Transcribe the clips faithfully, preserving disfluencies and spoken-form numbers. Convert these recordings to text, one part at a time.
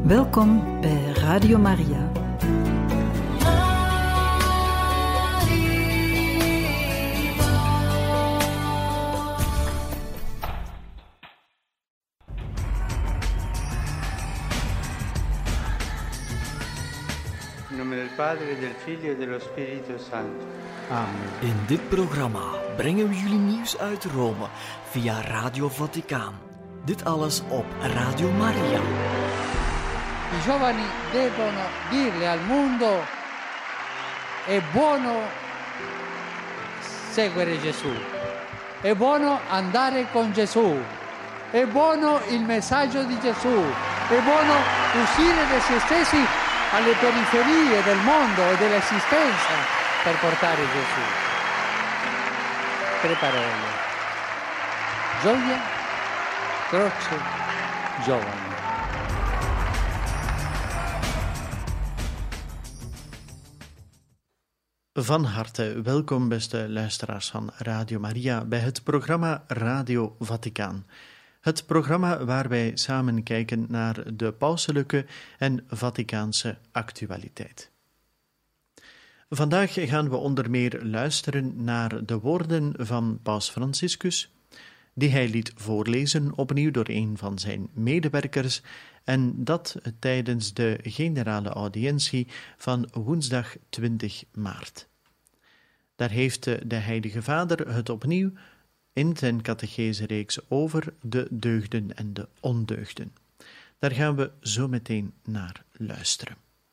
Welkom bij Radio Maria. In nome del Padre, del Figlio e dello Spirito Santo. Amen. In dit programma brengen we jullie nieuws uit Rome via Radio Vaticaan. Dit alles op Radio Maria. I giovani devono dirle al mondo: è buono seguire Gesù, è buono andare con Gesù, è buono il messaggio di Gesù, è buono uscire da se stessi alle periferie del mondo e dell'esistenza per portare Gesù. Tre parole: gioia, croce, giovani. Van harte welkom, beste luisteraars van Radio Maria, bij het programma Radio Vaticaan. Het programma waar wij samen kijken naar de pauselijke en Vaticaanse actualiteit. Vandaag gaan we onder meer luisteren naar de woorden van Paus Franciscus, die hij liet voorlezen opnieuw door een van zijn medewerkers, en dat tijdens de generale audiëntie van woensdag twintig maart. Daar heeft de Heilige Vader het opnieuw in zijn catechesereeks over de deugden en de ondeugden. Daar gaan we zo meteen naar luisteren.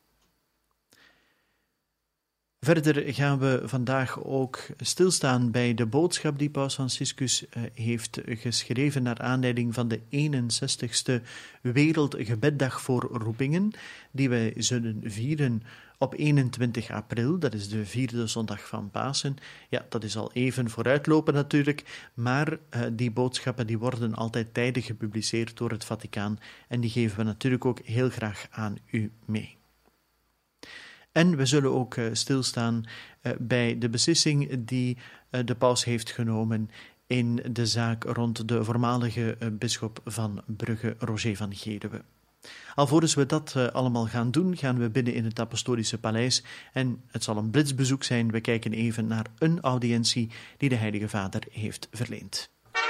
Verder gaan we vandaag ook stilstaan bij de boodschap die Paus Franciscus heeft geschreven naar aanleiding van de eenenzestigste Wereldgebeddag voor roepingen, die wij zullen vieren op eenentwintig april, dat is de vierde zondag van Pasen. Ja, dat is al even vooruitlopen natuurlijk, maar uh, die boodschappen die worden altijd tijdig gepubliceerd door het Vaticaan en die geven we natuurlijk ook heel graag aan u mee. En we zullen ook uh, stilstaan uh, bij de beslissing die uh, de paus heeft genomen in de zaak rond de voormalige uh, bisschop van Brugge, Roger van Geruwe. Alvorens we dat uh, allemaal gaan doen, gaan we binnen in het Apostolische Paleis en het zal een blitsbezoek zijn. We kijken even naar een audiëntie die de Heilige Vader heeft verleend.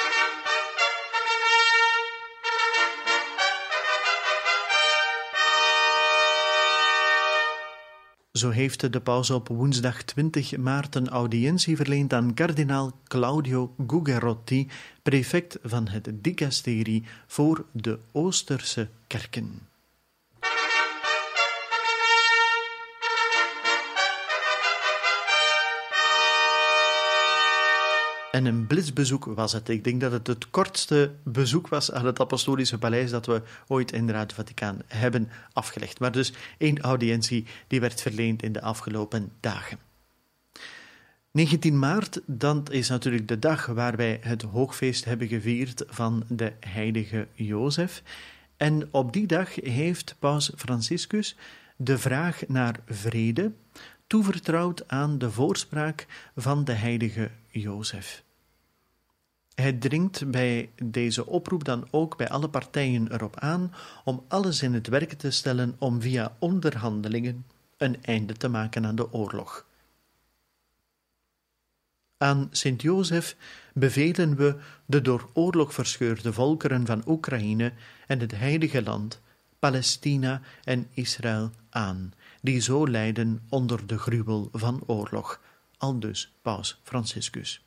Zo heeft de paus op woensdag twintig maart een audiëntie verleend aan kardinaal Claudio Gugerotti, prefect van het dicasterie voor de Oosterse kerken. En een blitsbezoek was het. Ik denk dat het het kortste bezoek was aan het Apostolische Paleis dat we ooit in de Radio Vaticaan hebben afgelegd. Maar dus één audiëntie die werd verleend in de afgelopen dagen. negentien maart, dat is natuurlijk de dag waar wij het hoogfeest hebben gevierd van de heilige Jozef. En op die dag heeft Paus Franciscus de vraag naar vrede toevertrouwd aan de voorspraak van de heilige Jozef. Hij dringt bij deze oproep dan ook bij alle partijen erop aan om alles in het werk te stellen om via onderhandelingen een einde te maken aan de oorlog. Aan Sint Jozef bevelen we de door oorlog verscheurde volkeren van Oekraïne en het heilige land, Palestina en Israël aan, die zo lijden onder de gruwel van oorlog, aldus Paus Franciscus.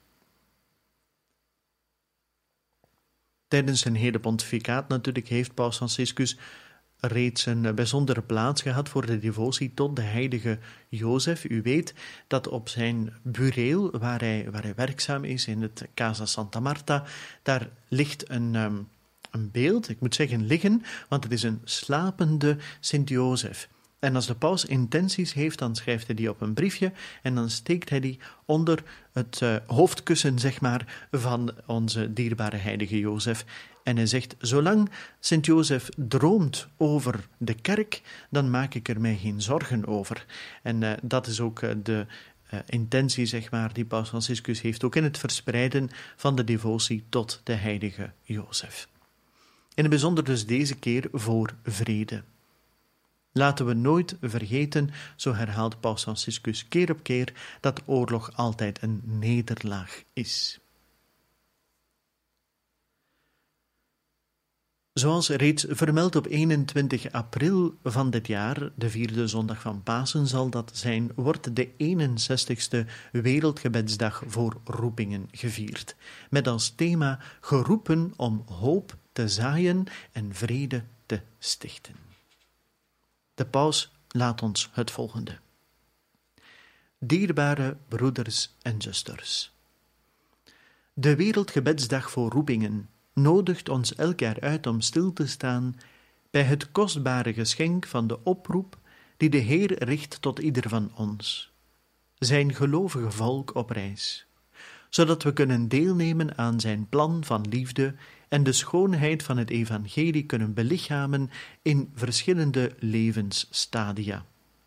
Tijdens zijn hele pontificaat natuurlijk heeft Paus Franciscus reeds een bijzondere plaats gehad voor de devotie tot de heilige Jozef. U weet dat op zijn bureel, waar hij, waar hij werkzaam is, in het Casa Santa Marta, daar ligt een, um, een beeld, ik moet zeggen liggen, want het is een slapende Sint Jozef. En als de paus intenties heeft, dan schrijft hij die op een briefje en dan steekt hij die onder het uh, hoofdkussen, zeg maar, van onze dierbare heilige Jozef. En hij zegt, zolang Sint Jozef droomt over de kerk, dan maak ik er mij geen zorgen over. En uh, dat is ook uh, de uh, intentie, zeg maar, die Paus Franciscus heeft, ook in het verspreiden van de devotie tot de heilige Jozef. In het bijzonder dus deze keer voor vrede. Laten we nooit vergeten, zo herhaalt Paus Franciscus keer op keer, dat oorlog altijd een nederlaag is. Zoals reeds vermeld op eenentwintig april van dit jaar, de vierde zondag van Pasen zal dat zijn, wordt de eenenzestigste Wereldgebedsdag voor roepingen gevierd, met als thema geroepen om hoop te zaaien en vrede te stichten. De paus laat ons het volgende. Dierbare broeders en zusters, de Wereldgebedsdag voor roepingen nodigt ons elk jaar uit om stil te staan bij het kostbare geschenk van de oproep die de Heer richt tot ieder van ons, zijn gelovige volk op reis, zodat we kunnen deelnemen aan zijn plan van liefde en de schoonheid van het evangelie kunnen belichamen in verschillende levensstadia.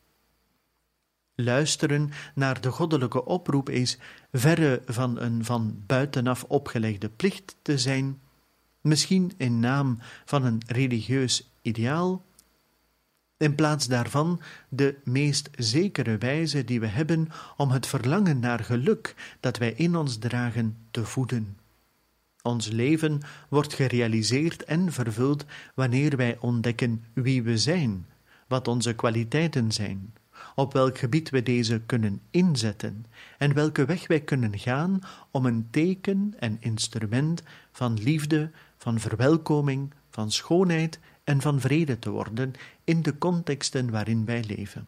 Luisteren naar de goddelijke oproep is verre van een van buitenaf opgelegde plicht te zijn, misschien in naam van een religieus ideaal, in plaats daarvan de meest zekere wijze die we hebben om het verlangen naar geluk dat wij in ons dragen te voeden. Ons leven wordt gerealiseerd en vervuld wanneer wij ontdekken wie we zijn, wat onze kwaliteiten zijn, op welk gebied we deze kunnen inzetten en welke weg wij kunnen gaan om een teken en instrument van liefde, van verwelkoming, van schoonheid en van vrede te worden in de contexten waarin wij leven.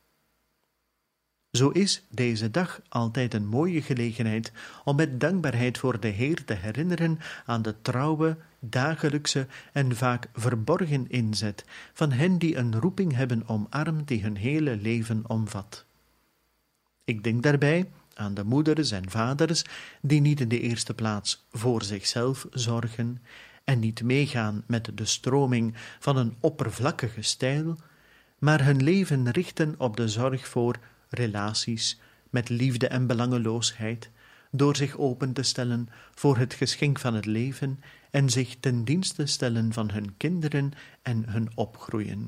Zo is deze dag altijd een mooie gelegenheid om met dankbaarheid voor de Heer te herinneren aan de trouwe, dagelijkse en vaak verborgen inzet van hen die een roeping hebben omarmd die hun hele leven omvat. Ik denk daarbij aan de moeders en vaders die niet in de eerste plaats voor zichzelf zorgen en niet meegaan met de stroming van een oppervlakkige stijl, maar hun leven richten op de zorg voor relaties met liefde en belangeloosheid, door zich open te stellen voor het geschenk van het leven en zich ten dienste stellen van hun kinderen en hun opgroeien.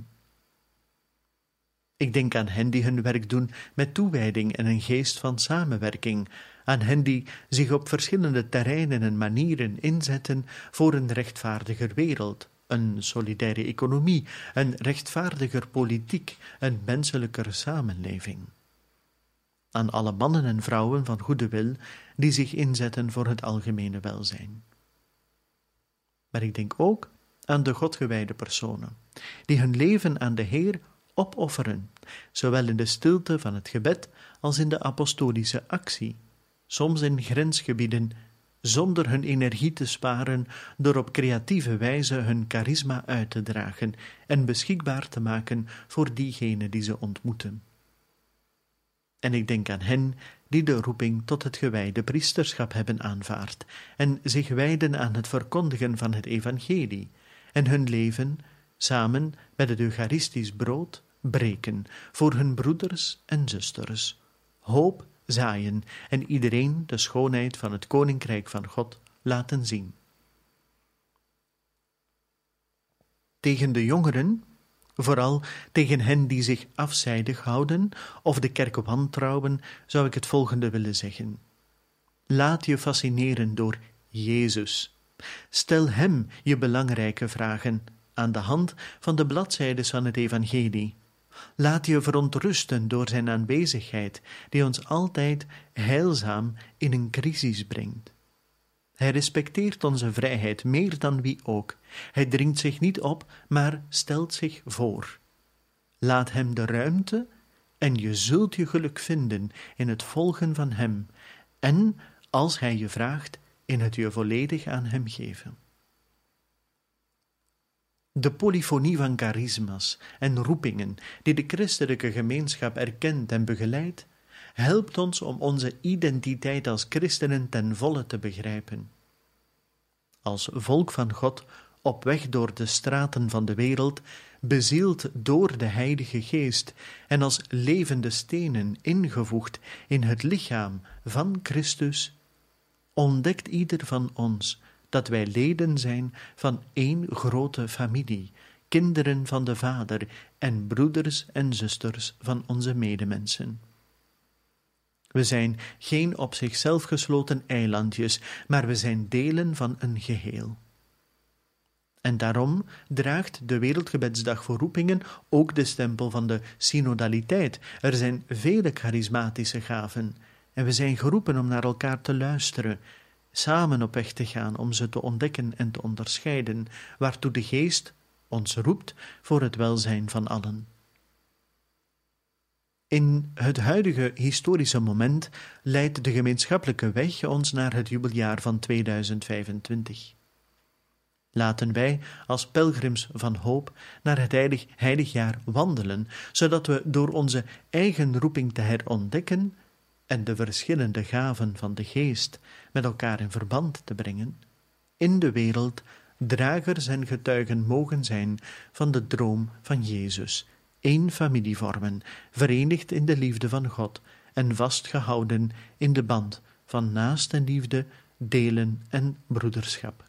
Ik denk aan hen die hun werk doen met toewijding en een geest van samenwerking, aan hen die zich op verschillende terreinen en manieren inzetten voor een rechtvaardiger wereld, een solidaire economie, een rechtvaardiger politiek, een menselijker samenleving. Aan alle mannen en vrouwen van goede wil die zich inzetten voor het algemene welzijn. Maar ik denk ook aan de godgewijde personen, die hun leven aan de Heer opofferen, zowel in de stilte van het gebed als in de apostolische actie, soms in grensgebieden, zonder hun energie te sparen door op creatieve wijze hun charisma uit te dragen en beschikbaar te maken voor diegenen die ze ontmoeten. En ik denk aan hen die de roeping tot het gewijde priesterschap hebben aanvaard en zich wijden aan het verkondigen van het evangelie en hun leven, samen met het eucharistisch brood, breken voor hun broeders en zusters, hoop zaaien en iedereen de schoonheid van het Koninkrijk van God laten zien. Tegen de jongeren, vooral tegen hen die zich afzijdig houden of de kerk wantrouwen, zou ik het volgende willen zeggen. Laat je fascineren door Jezus. Stel Hem je belangrijke vragen aan de hand van de bladzijdes van het evangelie. Laat je verontrusten door zijn aanwezigheid, die ons altijd heilzaam in een crisis brengt. Hij respecteert onze vrijheid meer dan wie ook. Hij dringt zich niet op, maar stelt zich voor. Laat hem de ruimte en je zult je geluk vinden in het volgen van hem en, als hij je vraagt, in het je volledig aan hem geven. De polyfonie van charisma's en roepingen die de christelijke gemeenschap erkent en begeleidt, helpt ons om onze identiteit als christenen ten volle te begrijpen. Als volk van God, op weg door de straten van de wereld, bezield door de Heilige Geest en als levende stenen ingevoegd in het lichaam van Christus, ontdekt ieder van ons dat wij leden zijn van één grote familie, kinderen van de Vader en broeders en zusters van onze medemensen. We zijn geen op zichzelf gesloten eilandjes, maar we zijn delen van een geheel. En daarom draagt de Wereldgebedsdag voor roepingen ook de stempel van de synodaliteit. Er zijn vele charismatische gaven en we zijn geroepen om naar elkaar te luisteren, samen op weg te gaan om ze te ontdekken en te onderscheiden, waartoe de Geest ons roept voor het welzijn van allen. In het huidige historische moment leidt de gemeenschappelijke weg ons naar het jubeljaar van tweeduizend vijfentwintig. Laten wij als pelgrims van hoop naar het heilig, heilig jaar wandelen, zodat we door onze eigen roeping te herontdekken en de verschillende gaven van de Geest met elkaar in verband te brengen, in de wereld dragers en getuigen mogen zijn van de droom van Jezus, één familie vormen, verenigd in de liefde van God en vastgehouden in de band van naastenliefde, delen en broederschap.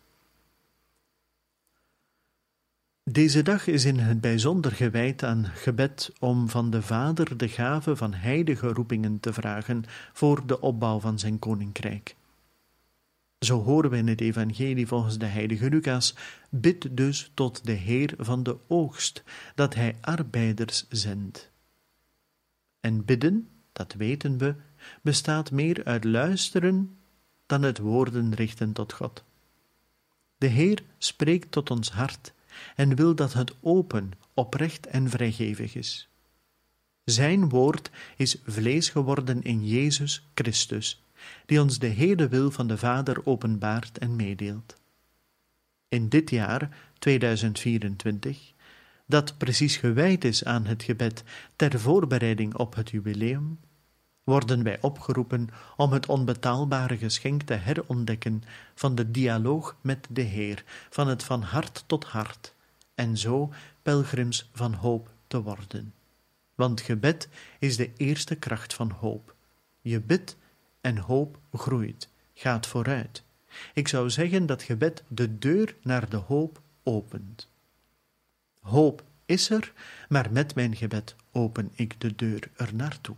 Deze dag is in het bijzonder gewijd aan gebed om van de Vader de gave van heilige roepingen te vragen voor de opbouw van zijn koninkrijk. Zo horen we in het evangelie volgens de heilige Lucas: bid dus tot de Heer van de oogst, dat hij arbeiders zendt. En bidden, dat weten we, bestaat meer uit luisteren dan het woorden richten tot God. De Heer spreekt tot ons hart en wil dat het open, oprecht en vrijgevig is. Zijn woord is vlees geworden in Jezus Christus, die ons de hele wil van de Vader openbaart en meedeelt. In dit jaar, tweeduizend vierentwintig, dat precies gewijd is aan het gebed ter voorbereiding op het jubileum, worden wij opgeroepen om het onbetaalbare geschenk te herontdekken van de dialoog met de Heer, van het van hart tot hart, en zo pelgrims van hoop te worden. Want gebed is de eerste kracht van hoop. Je bidt en hoop groeit, gaat vooruit. Ik zou zeggen dat gebed de deur naar de hoop opent. Hoop is er, maar met mijn gebed open ik de deur er naartoe.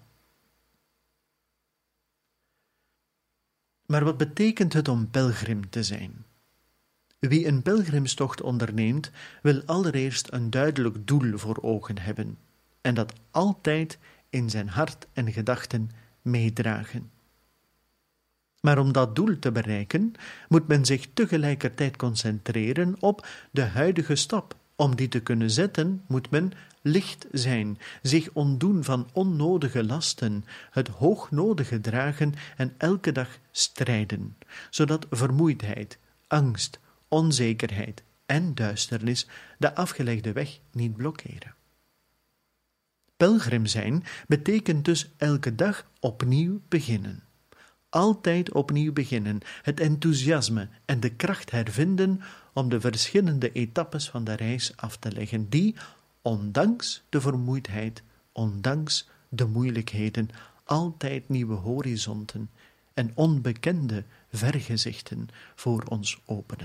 Maar wat betekent het om pelgrim te zijn? Wie een pelgrimstocht onderneemt, wil allereerst een duidelijk doel voor ogen hebben en dat altijd in zijn hart en gedachten meedragen. Maar om dat doel te bereiken, moet men zich tegelijkertijd concentreren op de huidige stap. Om die te kunnen zetten, moet men licht zijn, zich ontdoen van onnodige lasten, het hoognodige dragen en elke dag strijden, zodat vermoeidheid, angst, onzekerheid en duisternis de afgelegde weg niet blokkeren. Pelgrim zijn betekent dus elke dag opnieuw beginnen. Altijd opnieuw beginnen, het enthousiasme en de kracht hervinden om de verschillende etappes van de reis af te leggen, die, ondanks de vermoeidheid, ondanks de moeilijkheden, altijd nieuwe horizonten en onbekende vergezichten voor ons openen.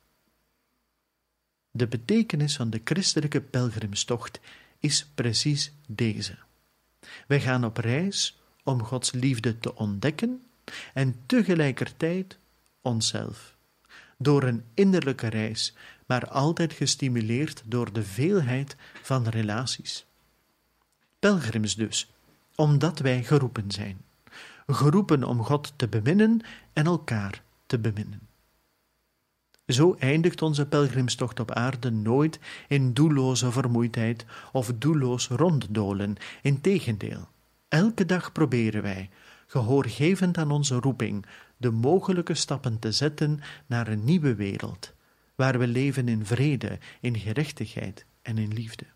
De betekenis van de christelijke pelgrimstocht is precies deze. Wij gaan op reis om Gods liefde te ontdekken en tegelijkertijd onszelf. Door een innerlijke reis, maar altijd gestimuleerd door de veelheid van relaties. Pelgrims dus, omdat wij geroepen zijn. Geroepen om God te beminnen en elkaar te beminnen. Zo eindigt onze pelgrimstocht op aarde nooit in doelloze vermoeidheid of doelloos ronddolen. Integendeel, elke dag proberen wij, gehoorgevend aan onze roeping, de mogelijke stappen te zetten naar een nieuwe wereld, waar we leven in vrede, in gerechtigheid en in liefde.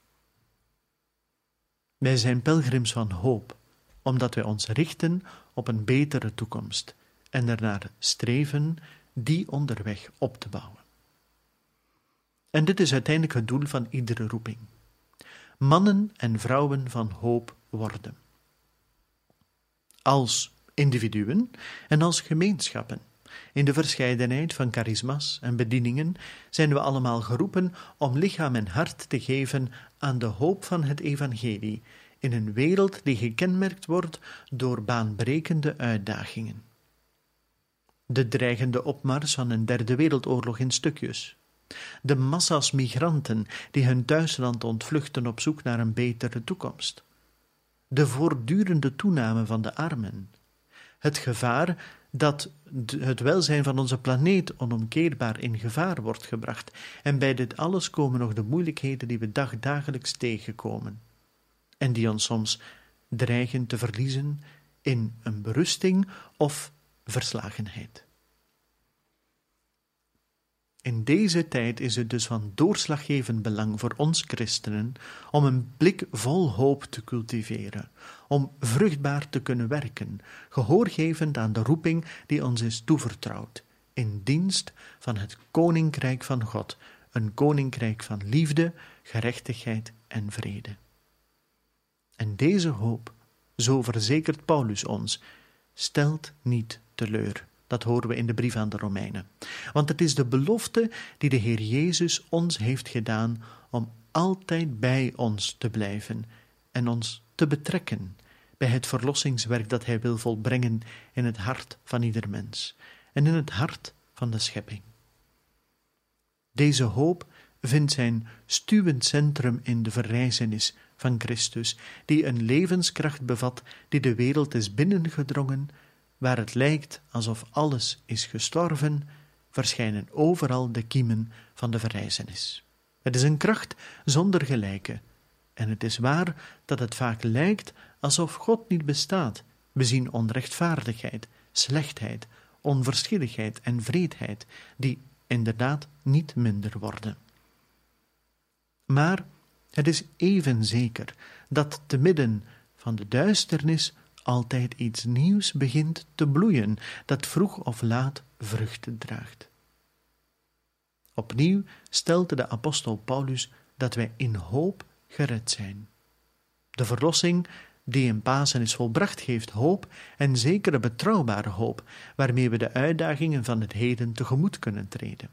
Wij zijn pelgrims van hoop, omdat wij ons richten op een betere toekomst en ernaar streven die onderweg op te bouwen. En dit is uiteindelijk het doel van iedere roeping. Mannen en vrouwen van hoop worden. Als individuen en als gemeenschappen In de verscheidenheid van charisma's en bedieningen zijn we allemaal geroepen om lichaam en hart te geven aan de hoop van het evangelie, in een wereld die gekenmerkt wordt door baanbrekende uitdagingen. De dreigende opmars van een derde wereldoorlog in stukjes. De massa's migranten die hun thuisland ontvluchten op zoek naar een betere toekomst. De voortdurende toename van de armen. Het gevaar dat het welzijn van onze planeet onomkeerbaar in gevaar wordt gebracht. En bij dit alles komen nog de moeilijkheden die we dagdagelijks tegenkomen. En die ons soms dreigen te verliezen in een berusting of verslagenheid. In deze tijd is het dus van doorslaggevend belang voor ons christenen om een blik vol hoop te cultiveren, om vruchtbaar te kunnen werken, gehoorgevend aan de roeping die ons is toevertrouwd, in dienst van het Koninkrijk van God, een koninkrijk van liefde, gerechtigheid en vrede. En deze hoop, zo verzekert Paulus ons, stelt niet teleur. Dat horen we in de brief aan de Romeinen. Want het is de belofte die de Heer Jezus ons heeft gedaan om altijd bij ons te blijven en ons te betrekken bij het verlossingswerk dat Hij wil volbrengen in het hart van ieder mens en in het hart van de schepping. Deze hoop vindt zijn stuwend centrum in de verrijzenis van Christus, die een levenskracht bevat die de wereld is binnengedrongen. Waar het lijkt alsof alles is gestorven, verschijnen overal de kiemen van de verrijzenis. Het is een kracht zonder gelijke. En het is waar dat het vaak lijkt alsof God niet bestaat. We zien onrechtvaardigheid, slechtheid, onverschilligheid en wreedheid, die inderdaad niet minder worden. Maar het is even zeker dat te midden van de duisternis altijd iets nieuws begint te bloeien, dat vroeg of laat vruchten draagt. Opnieuw stelt de apostel Paulus dat wij in hoop gered zijn. De verlossing die in Pasen is volbracht geeft hoop en zekere betrouwbare hoop, waarmee we de uitdagingen van het heden tegemoet kunnen treden.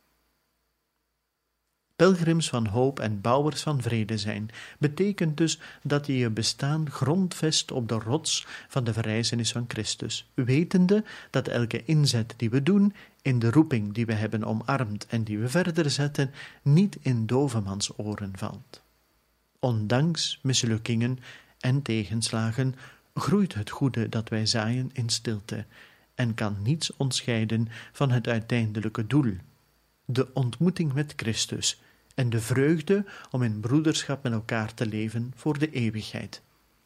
Pelgrims van hoop en bouwers van vrede zijn, betekent dus dat je je bestaan grondvest op de rots van de verrijzenis van Christus, wetende dat elke inzet die we doen, in de roeping die we hebben omarmd en die we verder zetten, niet in dovemans oren valt. Ondanks mislukkingen en tegenslagen groeit het goede dat wij zaaien in stilte en kan niets ons scheiden van het uiteindelijke doel, de ontmoeting met Christus en de vreugde om in broederschap met elkaar te leven voor de eeuwigheid.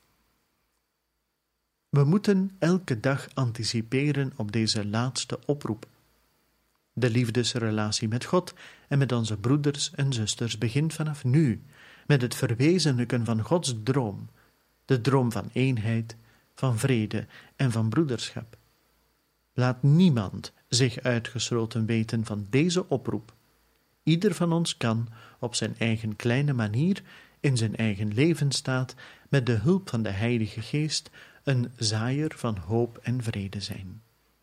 We moeten elke dag anticiperen op deze laatste oproep. De liefdesrelatie met God en met onze broeders en zusters begint vanaf nu, met het verwezenlijken van Gods droom, de droom van eenheid, van vrede en van broederschap. Laat niemand zich uitgesloten weten van deze oproep. Ieder van ons kan, op zijn eigen kleine manier, in zijn eigen levensstaat, met de hulp van de Heilige Geest, een zaaier van hoop en vrede zijn.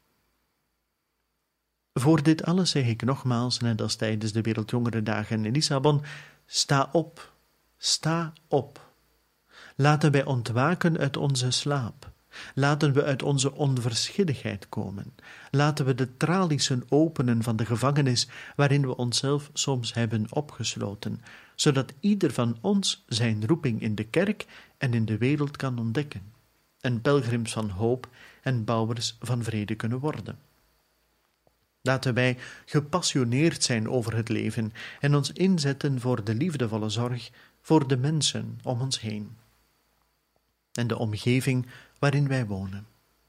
Voor dit alles zeg ik nogmaals, net als tijdens de Wereldjongerendagen in Lissabon, sta op, sta op. Laten wij ontwaken uit onze slaap. Laten we uit onze onverschilligheid komen. Laten we de traliesen openen van de gevangenis waarin we onszelf soms hebben opgesloten, zodat ieder van ons zijn roeping in de kerk en in de wereld kan ontdekken, en pelgrims van hoop en bouwers van vrede kunnen worden. Laten wij gepassioneerd zijn over het leven en ons inzetten voor de liefdevolle zorg voor de mensen om ons heen en de omgeving waarin wij wonen.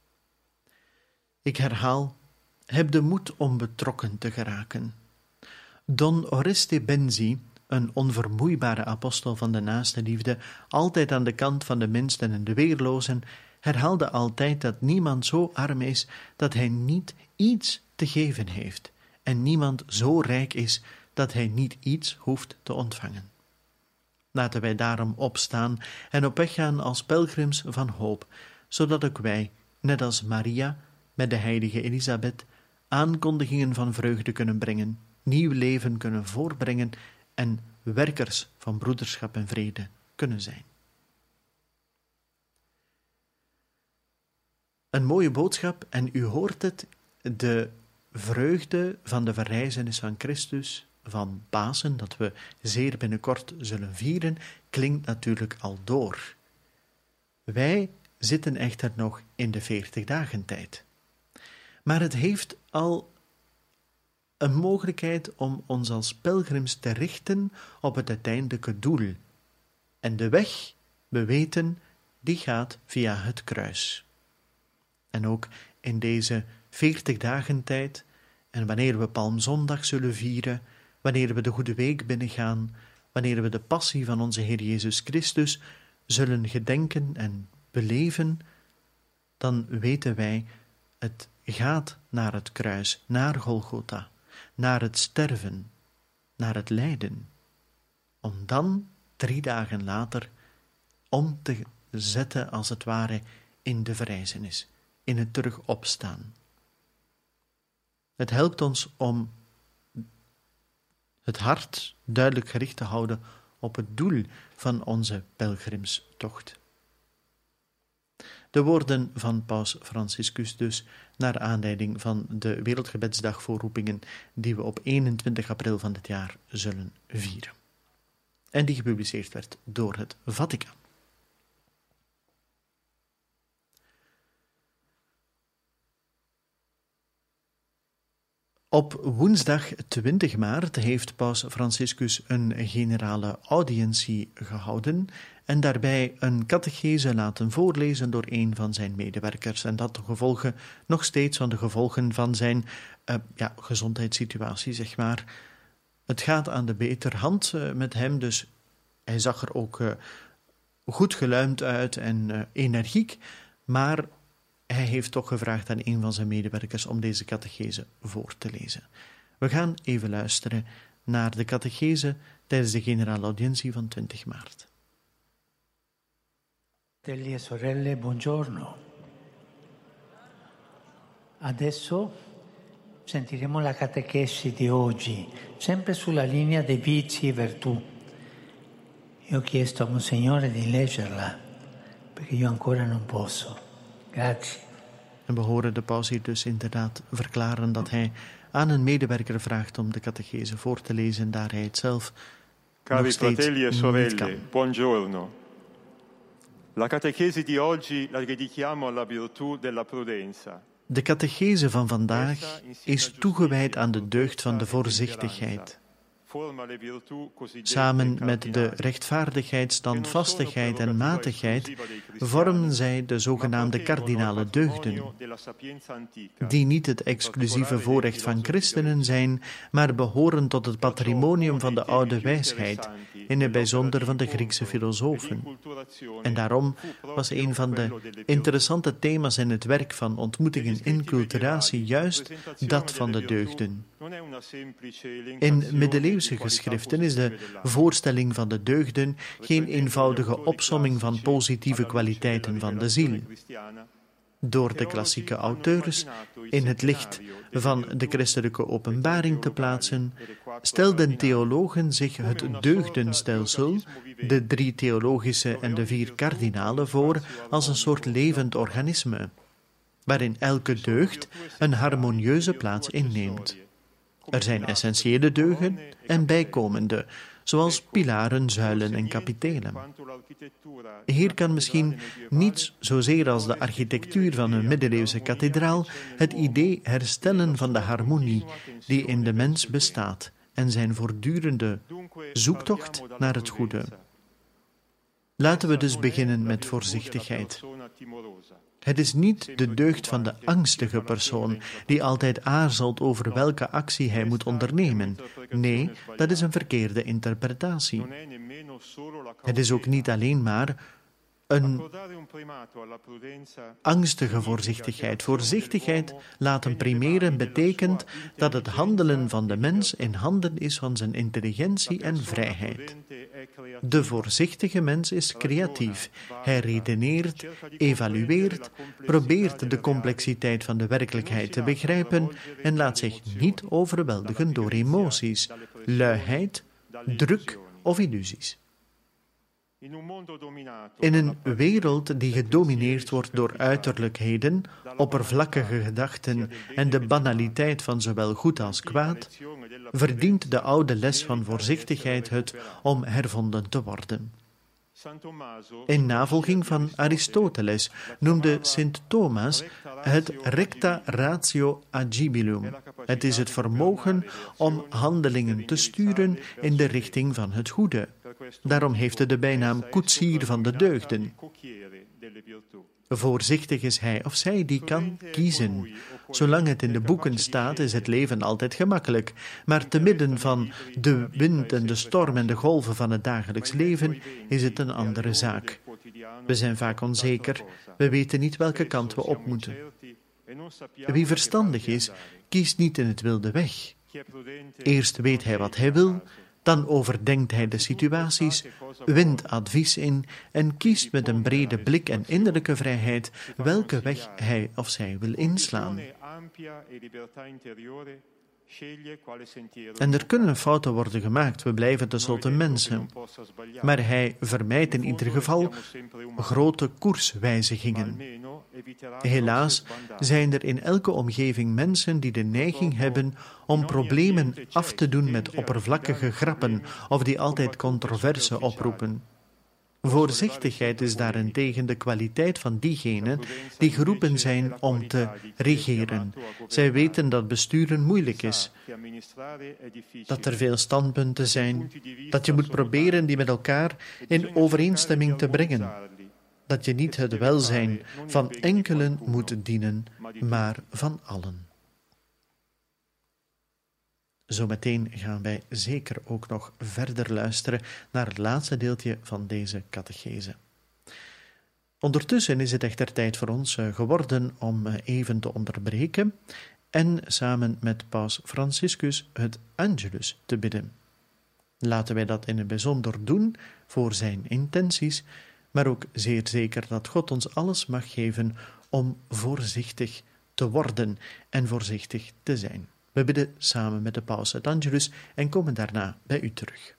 Ik herhaal, heb de moed om betrokken te geraken. Don Oreste Benzi, een onvermoeibare apostel van de naaste liefde, altijd aan de kant van de minsten en de weerlozen, herhaalde altijd dat niemand zo arm is dat hij niet iets te geven heeft, en niemand zo rijk is dat hij niet iets hoeft te ontvangen. Laten wij daarom opstaan en op weg gaan als pelgrims van hoop, zodat ook wij, net als Maria met de heilige Elisabeth, aankondigingen van vreugde kunnen brengen, nieuw leven kunnen voorbrengen en werkers van broederschap en vrede kunnen zijn. Een mooie boodschap, en u hoort het, de vreugde van de verrijzenis van Christus, van Pasen, dat we zeer binnenkort zullen vieren, klinkt natuurlijk al door. Wij zitten echter nog in de veertig dagen tijd. Maar het heeft al een mogelijkheid om ons als pelgrims te richten op het uiteindelijke doel. En de weg, we weten, die gaat via het kruis. En ook in deze veertig dagen tijd, en wanneer we Palmzondag zullen vieren, wanneer we de Goede Week binnengaan, wanneer we de passie van onze Heer Jezus Christus zullen gedenken en beleven, dan weten wij, het gaat naar het kruis, naar Golgotha, naar het sterven, naar het lijden, om dan, drie dagen later, om te zetten als het ware in de verrijzenis, in het terug opstaan. Het helpt ons om het hart duidelijk gericht te houden op het doel van onze pelgrimstocht. De woorden van Paus Franciscus dus, naar aanleiding van de Wereldgebedsdagvoorroepingen die we op eenentwintig april van dit jaar zullen vieren. En die gepubliceerd werd door het Vaticaan. Op woensdag twintig maart heeft Paus Franciscus een generale audiëntie gehouden en daarbij een catechese laten voorlezen door een van zijn medewerkers. En dat de gevolgen, nog steeds van de gevolgen van zijn uh, ja, gezondheidssituatie, zeg maar. Het gaat aan de beterhand uh, met hem, dus hij zag er ook uh, goed geluimd uit en uh, energiek, maar hij heeft toch gevraagd aan een van zijn medewerkers om deze catechese voor te lezen. We gaan even luisteren naar de catechese tijdens de generale audiëntie van twintig maart. Fratelli e sorelle, buongiorno. Adesso sentiremo la catechesi di oggi, sempre sulla linea dei vizi e virtù. Io ho chiesto a Monsignore di leggerla, perché io ancora non posso. Grazie. En we horen de paus hier dus inderdaad verklaren dat hij aan een medewerker vraagt om de catechese voor te lezen, daar hij het zelf Cari nog steeds fratelli e niet sorelle, kan. buongiorno. La catechesi di oggi la dedichiamo alla virtù della prudenza. De catechese van vandaag is toegewijd aan de deugd van de voorzichtigheid. Samen met de rechtvaardigheid, standvastigheid en matigheid vormen zij de zogenaamde kardinale deugden, die niet het exclusieve voorrecht van christenen zijn, maar behoren tot het patrimonium van de oude wijsheid, in het bijzonder van de Griekse filosofen. En daarom was een van de interessante thema's in het werk van Ontmoetingen Inculturatie juist dat van de deugden. In middeleeuwse geschriften is de voorstelling van de deugden geen eenvoudige opsomming van positieve kwaliteiten van de ziel. Door de klassieke auteurs in het licht van de christelijke openbaring te plaatsen, stelden theologen zich het deugdenstelsel, de drie theologische en de vier kardinalen, voor als een soort levend organisme, waarin elke deugd een harmonieuze plaats inneemt. Er zijn essentiële deugden en bijkomende, zoals pilaren, zuilen en kapitelen. Hier kan misschien niet zozeer als de architectuur van een middeleeuwse kathedraal het idee herstellen van de harmonie die in de mens bestaat en zijn voortdurende zoektocht naar het goede. Laten we dus beginnen met voorzichtigheid. Het is niet de deugd van de angstige persoon die altijd aarzelt over welke actie hij moet ondernemen. Nee, dat is een verkeerde interpretatie. Het is ook niet alleen maar een angstige voorzichtigheid. Voorzichtigheid laten primeren betekent dat het handelen van de mens in handen is van zijn intelligentie en vrijheid. De voorzichtige mens is creatief. Hij redeneert, evalueert, probeert de complexiteit van de werkelijkheid te begrijpen en laat zich niet overweldigen door emoties, luiheid, druk of illusies. In een wereld die gedomineerd wordt door uiterlijkheden, oppervlakkige gedachten en de banaliteit van zowel goed als kwaad, verdient de oude les van voorzichtigheid het om hervonden te worden. In navolging van Aristoteles noemde Sint Thomas het recta ratio agibilum. Het is het vermogen om handelingen te sturen in de richting van het goede. Daarom heeft het de bijnaam koetsier van de deugden. Voorzichtig is hij of zij die kan kiezen. Zolang het in de boeken staat, is het leven altijd gemakkelijk. Maar te midden van de wind en de storm en de golven van het dagelijks leven is het een andere zaak. We zijn vaak onzeker, we weten niet welke kant we op moeten. Wie verstandig is, kiest niet in het wilde weg. Eerst weet hij wat hij wil, dan overdenkt hij de situaties, wint advies in en kiest met een brede blik en innerlijke vrijheid welke weg hij of zij wil inslaan. En er kunnen fouten worden gemaakt, we blijven tenslotte mensen. Maar hij vermijdt in ieder geval grote koerswijzigingen. Helaas zijn er in elke omgeving mensen die de neiging hebben om problemen af te doen met oppervlakkige grappen of die altijd controverse oproepen. Voorzichtigheid is daarentegen de kwaliteit van diegenen die geroepen zijn om te regeren. Zij weten dat besturen moeilijk is, dat er veel standpunten zijn, dat je moet proberen die met elkaar in overeenstemming te brengen, dat je niet het welzijn van enkelen moet dienen, maar van allen. Zometeen gaan wij zeker ook nog verder luisteren naar het laatste deeltje van deze catechese. Ondertussen is het echter tijd voor ons geworden om even te onderbreken en samen met paus Franciscus het Angelus te bidden. Laten wij dat in het bijzonder doen voor zijn intenties, maar ook zeer zeker dat God ons alles mag geven om voorzichtig te worden en voorzichtig te zijn. We bidden samen met de paus het Angelus en komen daarna bij u terug.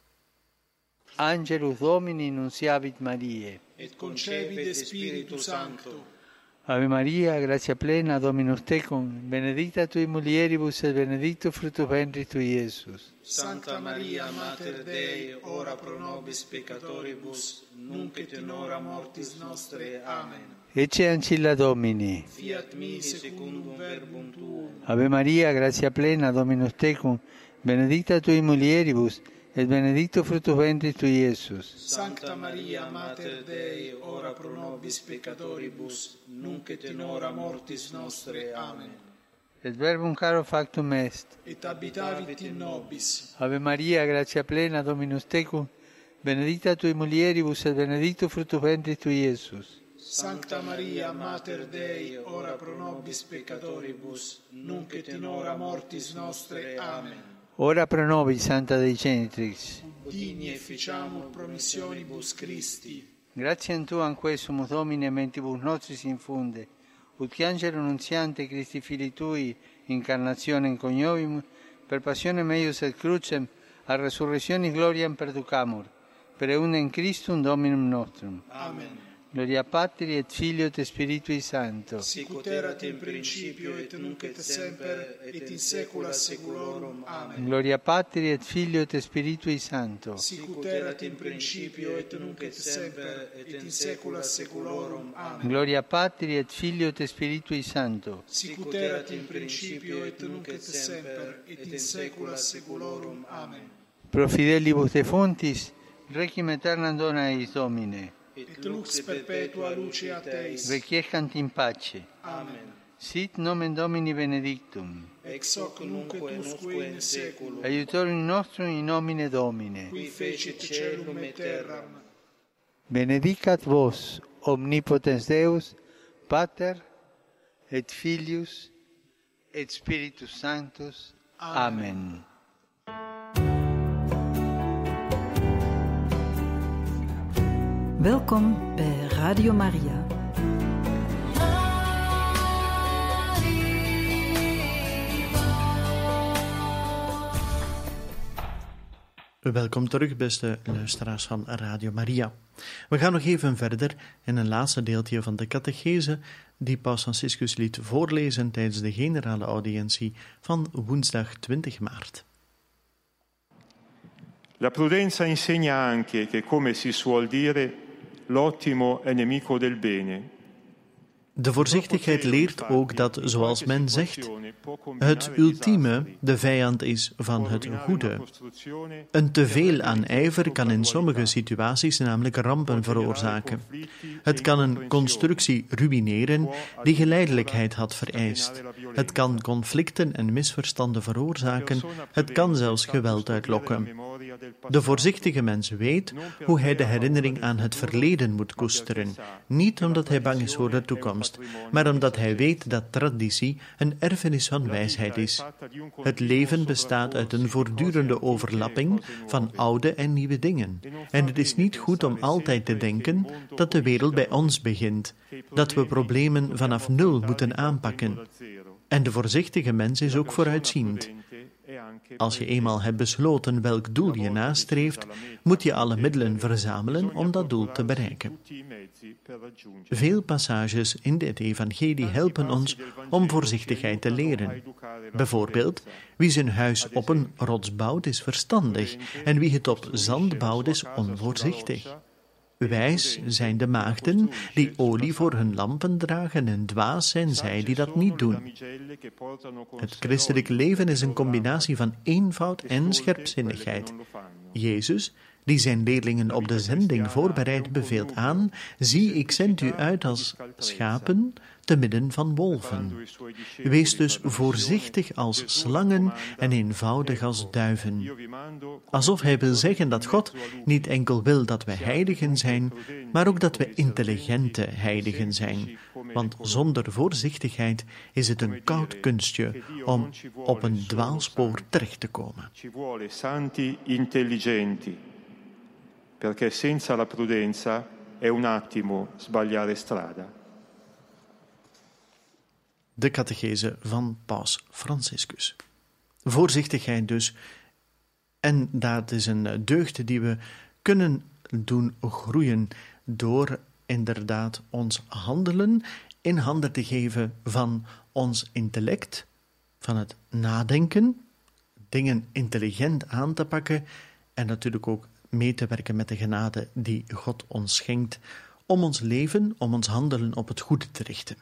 Angelus Domini nunciavit Mariae. Et concepit Spiritus Sancto. Ave Maria, gratia plena, Dominus tecum, benedicta tui mulieribus et benedictus fructus ventris tui, Iesus. Sancta Maria, Mater Dei, ora pro nobis peccatoribus, nunc et in hora mortis nostre. Amen. Ecce ancilla Domini. Fiat mi secundum verbum tuum. Ave Maria, gratia plena, Dominus tecum, benedicta tui mulieribus, et benedictus fructus ventris tui, Iesus. Sancta Maria, Mater Dei, ora pro nobis peccatoribus, nunc et in hora mortis nostre. Amen. Et verbum caro factum est. Et habitavit in nobis. Ave Maria, gratia plena, Dominus tecum, benedicta tui mulieribus, et benedictus fructus ventris tui, Iesus. Sancta Maria, Mater Dei, ora pro nobis peccatoribus, nunc et in hora mortis nostre. Amen. Ora pro nobis, Santa Dei Genitrix. Digni efficiamur promissionibus Christi. Gratiam Tuam quae sumus Domine mentibus nostris infunde, ut angelo nuntiante Christi Filii Tui, incarnationem coniovimus, per passionem eius et crucem, a resurrectionis gloriam perducamur, per eundem Christum Dominum nostrum. Amen. Gloria Patri et Filio et Spiritui Sancto. Sicut erat in principio et nunc et semper et in saecula saeculorum. Amen. Gloria Patri et Filio et Spiritui Sancto. Sicut erat in principio et nunc et semper et in saecula saeculorum. Amen. Gloria Patri et Filio et Spiritui Sancto. Sicut erat in principio et nunc et semper et in saecula saeculorum. Amen. Pro fidelibus defuntis, requiem aeternam dona eis Domine. Et lux perpetua luceat eis. Requiescant in pace. Amen. Sit nomen Domini benedictum. Ex hoc nunc et usque in saeculum. Aiutorium nostrum in nomine Domine. Qui fecit caelum et terram. Benedicat vos, omnipotens Deus, Pater, et Filius, et Spiritus Sanctus. Amen. Amen. Welkom bij Radio Maria. Welkom terug, beste luisteraars van Radio Maria. We gaan nog even verder in een laatste deeltje van de catechese die Paus Franciscus liet voorlezen tijdens de generale audiëntie van woensdag twintig maart. La prudenza insegna anche che, come si suol dire, l'ottimo è nemico del bene. De voorzichtigheid leert ook dat, zoals men zegt, het ultieme de vijand is van het goede. Een teveel aan ijver kan in sommige situaties namelijk rampen veroorzaken. Het kan een constructie ruïneren die geleidelijkheid had vereist. Het kan conflicten en misverstanden veroorzaken. Het kan zelfs geweld uitlokken. De voorzichtige mens weet hoe hij de herinnering aan het verleden moet koesteren. Niet omdat hij bang is voor de toekomst, maar omdat hij weet dat traditie een erfenis van wijsheid is. Het leven bestaat uit een voortdurende overlapping van oude en nieuwe dingen. En het is niet goed om altijd te denken dat de wereld bij ons begint, dat we problemen vanaf nul moeten aanpakken. En de voorzichtige mens is ook vooruitziend. Als je eenmaal hebt besloten welk doel je nastreeft, moet je alle middelen verzamelen om dat doel te bereiken. Veel passages in dit evangelie helpen ons om voorzichtigheid te leren. Bijvoorbeeld, wie zijn huis op een rots bouwt is verstandig en wie het op zand bouwt is onvoorzichtig. Wijs zijn de maagden die olie voor hun lampen dragen en dwaas zijn zij die dat niet doen. Het christelijk leven is een combinatie van eenvoud en scherpzinnigheid. Jezus, die zijn leerlingen op de zending voorbereidt, beveelt aan: zie, ik zend u uit als schapen te midden van wolven. Wees dus voorzichtig als slangen en eenvoudig als duiven. Alsof hij wil zeggen dat God niet enkel wil dat wij heiligen zijn, maar ook dat we intelligente heiligen zijn. Want zonder voorzichtigheid is het een koud kunstje om op een dwaalspoor terecht te komen. Santi intelligenti, perché senza la prudenza è un attimo sbagliare strada. De catechese van Paus Franciscus. Voorzichtigheid dus. En dat is een deugd die we kunnen doen groeien door inderdaad ons handelen in handen te geven van ons intellect, van het nadenken, dingen intelligent aan te pakken en natuurlijk ook mee te werken met de genade die God ons schenkt om ons leven, om ons handelen op het goede te richten.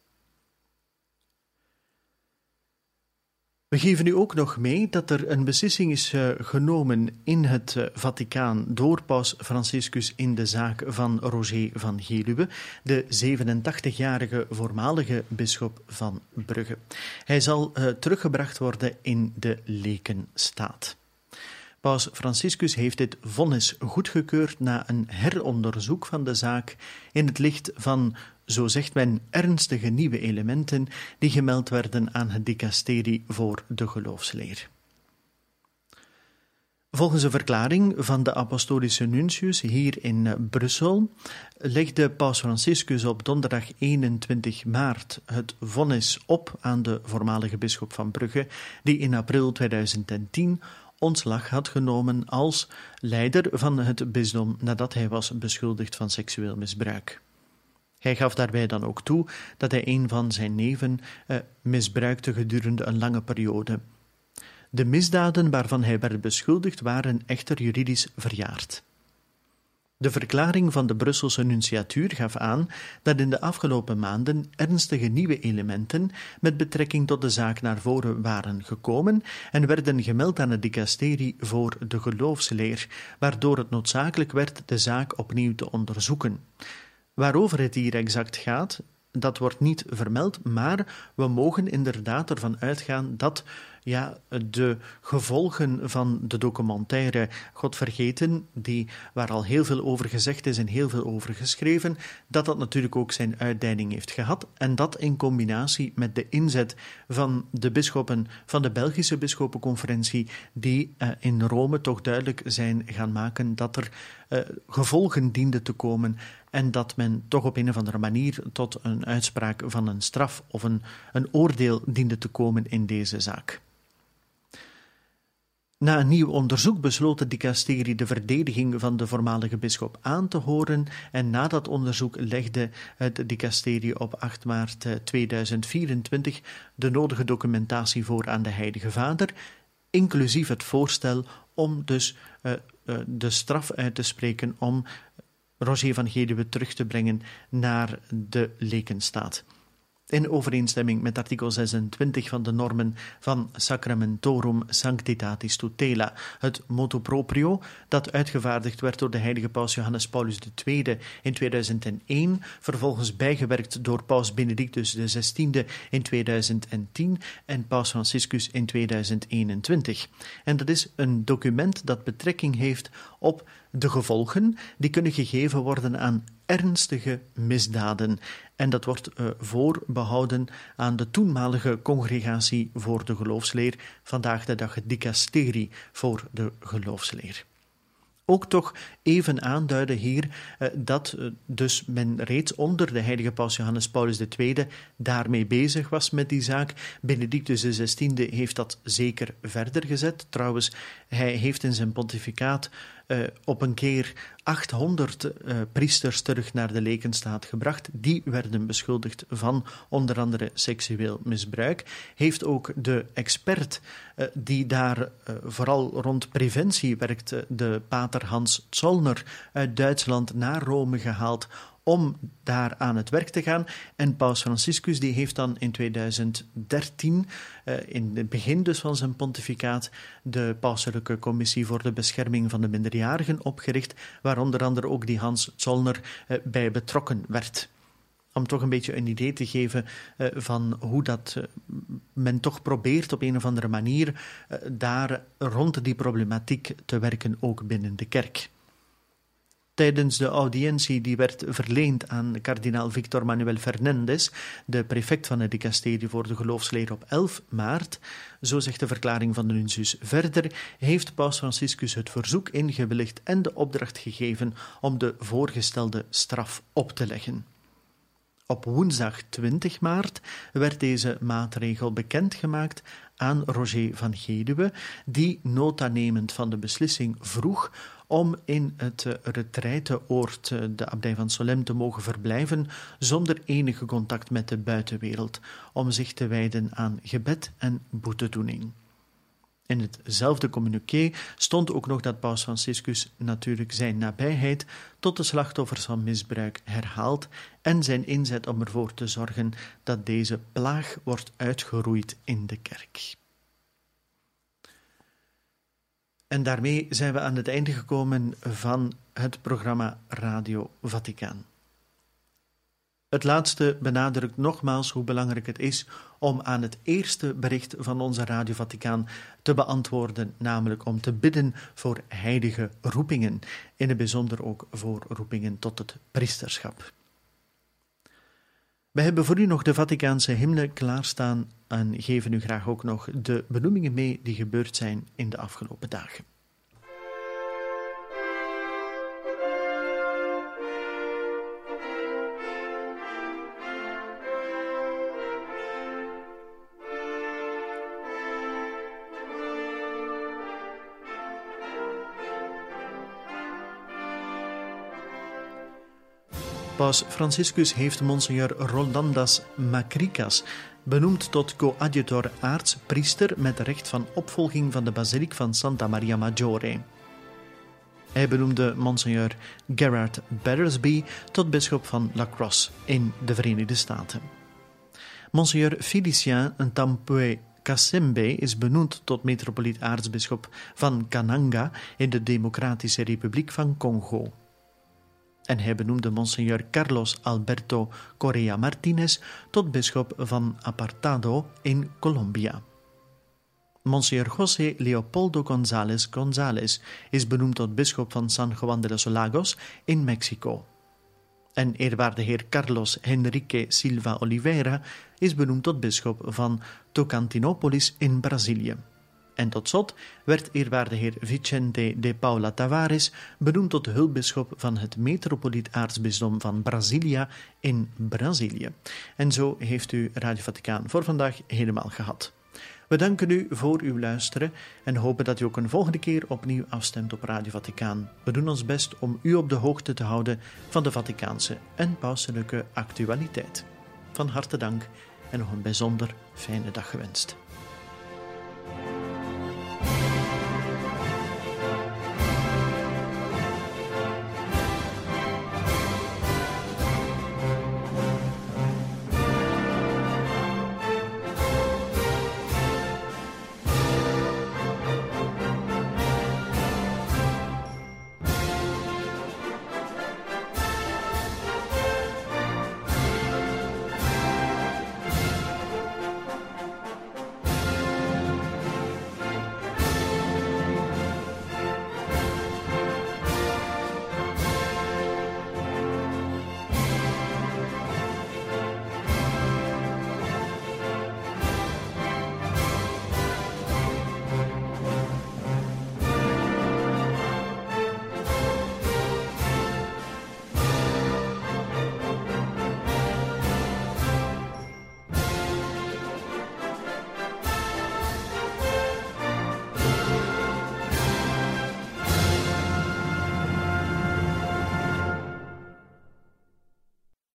We geven u ook nog mee dat er een beslissing is uh, genomen in het uh, Vaticaan door Paus Franciscus in de zaak van Roger van Geluwe, de zevenentachtigjarige voormalige bisschop van Brugge. Hij zal uh, teruggebracht worden in de lekenstaat. Paus Franciscus heeft dit vonnis goedgekeurd na een heronderzoek van de zaak in het licht van, zo zegt men, ernstige nieuwe elementen die gemeld werden aan het dicasterie voor de geloofsleer. Volgens een verklaring van de apostolische nuntius hier in Brussel legde Paus Franciscus op donderdag eenentwintig maart het vonnis op aan de voormalige bisschop van Brugge, die in april tweeduizend tien ontslag had genomen als leider van het bisdom nadat hij was beschuldigd van seksueel misbruik. Hij gaf daarbij dan ook toe dat hij een van zijn neven eh, misbruikte gedurende een lange periode. De misdaden waarvan hij werd beschuldigd waren echter juridisch verjaard. De verklaring van de Brusselse nunciatuur gaf aan dat in de afgelopen maanden ernstige nieuwe elementen met betrekking tot de zaak naar voren waren gekomen en werden gemeld aan het dicasterie voor de geloofsleer, waardoor het noodzakelijk werd de zaak opnieuw te onderzoeken. Waarover het hier exact gaat, dat wordt niet vermeld, maar we mogen inderdaad ervan uitgaan dat ja, de gevolgen van de documentaire God vergeten, die, waar al heel veel over gezegd is en heel veel over geschreven, dat dat natuurlijk ook zijn uitdijning heeft gehad. En dat in combinatie met de inzet van de bisschoppen van de Belgische Bisschoppenconferentie, die uh, in Rome toch duidelijk zijn gaan maken dat er uh, gevolgen dienden te komen en dat men toch op een of andere manier tot een uitspraak van een straf of een, een oordeel diende te komen in deze zaak. Na een nieuw onderzoek besloot het dicasterie de verdediging van de voormalige bisschop aan te horen en na dat onderzoek legde het dicasterie op acht maart tweeduizend vierentwintig de nodige documentatie voor aan de Heilige Vader, inclusief het voorstel om dus uh, uh, de straf uit te spreken om Roger van Geduwe terug te brengen naar de lekenstaat. In overeenstemming met artikel zesentwintig van de normen van Sacramentorum Sanctitatis Tutela, het motu proprio, dat uitgevaardigd werd door de heilige paus Johannes Paulus de Tweede in tweeduizend één, vervolgens bijgewerkt door paus Benedictus de Zestiende in tweeduizend tien en paus Franciscus in tweeduizend eenentwintig. En dat is een document dat betrekking heeft op de gevolgen die kunnen gegeven worden aan ernstige misdaden. En dat wordt uh, voorbehouden aan de toenmalige Congregatie voor de Geloofsleer, vandaag de dag het dicasterie voor de geloofsleer. Ook toch even aanduiden hier uh, dat uh, dus men reeds onder de heilige paus Johannes Paulus de Tweede daarmee bezig was met die zaak. Benedictus de Zestiende heeft dat zeker verder gezet. Trouwens, hij heeft in zijn pontificaat uh, op een keer achthonderd uh, priesters terug naar de lekenstaat gebracht. Die werden beschuldigd van onder andere seksueel misbruik. Heeft ook de expert uh, die daar uh, vooral rond preventie werkt, uh, de pater Hans Zollner uit Duitsland naar Rome gehaald om daar aan het werk te gaan. En paus Franciscus die heeft dan in tweeduizend dertien, uh, in het begin dus van zijn pontificaat, de pauselijke commissie voor de bescherming van de minderjarigen opgericht, waar onder andere ook die Hans Zollner uh, bij betrokken werd. Om toch een beetje een idee te geven uh, van hoe dat uh, men toch probeert op een of andere manier uh, daar rond die problematiek te werken, ook binnen de kerk. Tijdens de audiëntie die werd verleend aan kardinaal Victor Manuel Fernandez, de prefect van het dicasterie voor de geloofsleer op elf maart, zo zegt de verklaring van de nuntius verder, heeft paus Franciscus het verzoek ingewilligd en de opdracht gegeven om de voorgestelde straf op te leggen. Op woensdag twintig maart werd deze maatregel bekendgemaakt aan Roger van Geduwe, die nota nemend van de beslissing vroeg om in het retraiteoord, de abdij van Solesmes, te mogen verblijven zonder enige contact met de buitenwereld, om zich te wijden aan gebed en boetedoening. In hetzelfde communiqué stond ook nog dat paus Franciscus natuurlijk zijn nabijheid tot de slachtoffers van misbruik herhaalt en zijn inzet om ervoor te zorgen dat deze plaag wordt uitgeroeid in de kerk. En daarmee zijn we aan het einde gekomen van het programma Radio Vaticaan. Het laatste benadrukt nogmaals hoe belangrijk het is om aan het eerste bericht van onze Radio Vaticaan te beantwoorden, namelijk om te bidden voor heilige roepingen, in het bijzonder ook voor roepingen tot het priesterschap. We hebben voor u nog de Vaticaanse hymne klaarstaan en geven u graag ook nog de benoemingen mee die gebeurd zijn in de afgelopen dagen. Paus Franciscus heeft Monsignor Rolandas Macricas benoemd tot coadjutor aartspriester met recht van opvolging van de basiliek van Santa Maria Maggiore. Hij benoemde Monsignor Gerard Battersby tot bisschop van La Crosse in de Verenigde Staten. Monsignor Félicien Ntampoué Kassembe is benoemd tot metropoliet aartsbisschop van Kananga in de Democratische Republiek van Congo. En hij benoemde Monsignor Carlos Alberto Correa Martinez tot bisschop van Apartado in Colombia. Monsignor José Leopoldo González González is benoemd tot bisschop van San Juan de los Lagos in Mexico. En eerwaarde heer Carlos Henrique Silva Oliveira is benoemd tot bisschop van Tocantinópolis in Brazilië. En tot slot werd eerwaarde heer Vicente de Paula Tavares benoemd tot hulpbisschop van het metropoliet-aartsbisdom van Brasilia in Brazilië. En zo heeft u Radio Vaticaan voor vandaag helemaal gehad. We danken u voor uw luisteren en hopen dat u ook een volgende keer opnieuw afstemt op Radio Vaticaan. We doen ons best om u op de hoogte te houden van de Vaticaanse en pauselijke actualiteit. Van harte dank en nog een bijzonder fijne dag gewenst.